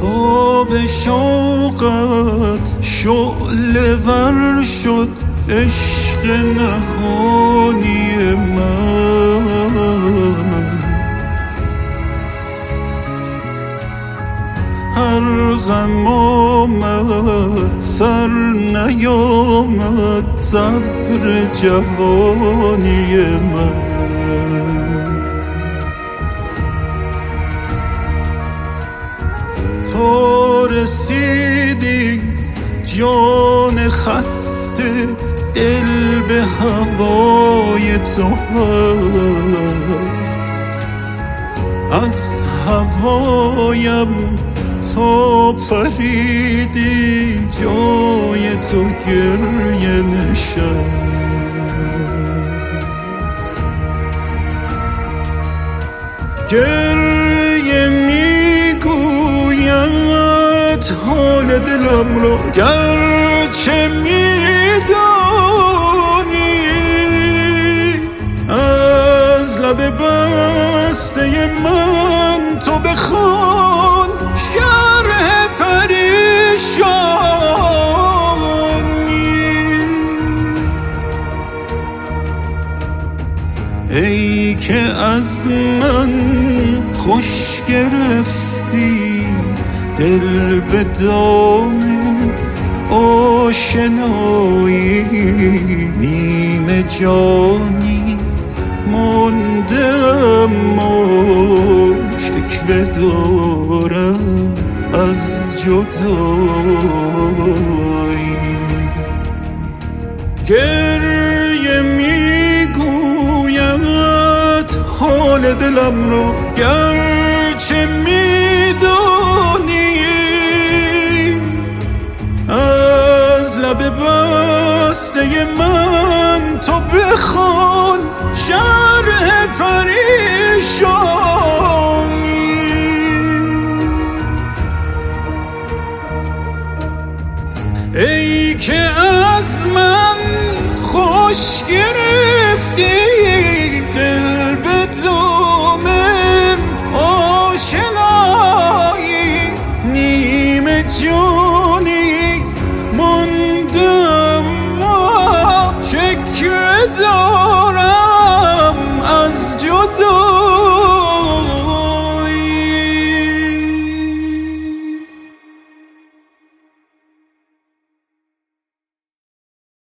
تا به شوقت شعله ور شد عشق نهانی من. هر غم آمد سر نیامد صبر جوانی من. تو رسیدی جان خسته دل به هوای تو هست. از هوایم تو پریدی جای تو گریه نشست. گریه میگوید حال دلم را گرچه میدانی. از لب بسته من تو بخوان شرح پریشانی. ای که از من خوش گرفتی دل به دام آشنایی. نیمه جانی مانده اما شکوه دارم از جدایی. گریه میگوید حال دلم را گرچه میدانی. از لب بسته من تو بخوان شرح پریشانی. ای که از من خوش گرفتی